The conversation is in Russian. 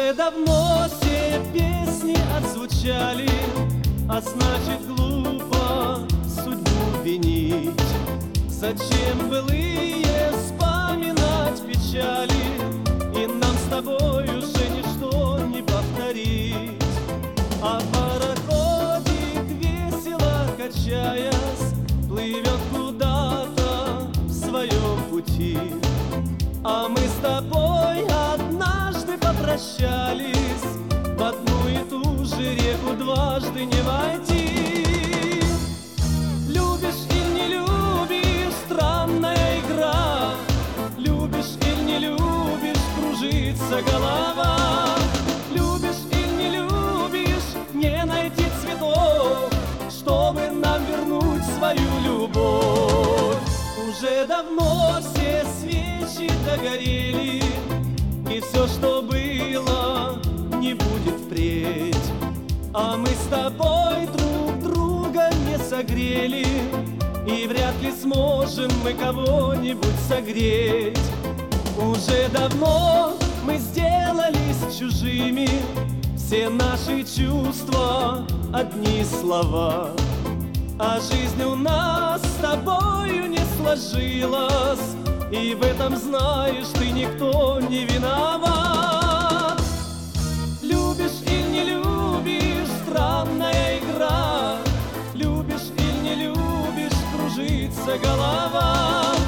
Уже давно все песни отзвучали, а значит глупо судьбу винить. Зачем былые вспоминать печали, и нам с тобой уже ничто не повторить. А пароходик, весело качаясь, плывет куда-то в своем пути. А мы с тобой однажды попрощались, в одну и ту же реку дважды не войти. Любишь или не любишь, странная игра. Любишь или не любишь, кружится голова. Любишь или не любишь, не найти цветов, чтобы нам вернуть свою любовь. Уже давно все свечи догорели, и все, что было, не будет впредь. А мы с тобой друг друга не согрели, и вряд ли сможем мы кого-нибудь согреть. Уже давно мы сделались чужими, все наши чувства — одни слова. А жизнь у нас с тобою не сложилась, и в этом, знаешь, ты никто не виноват. Любишь или не любишь, странная игра. Любишь или не любишь, кружится голова.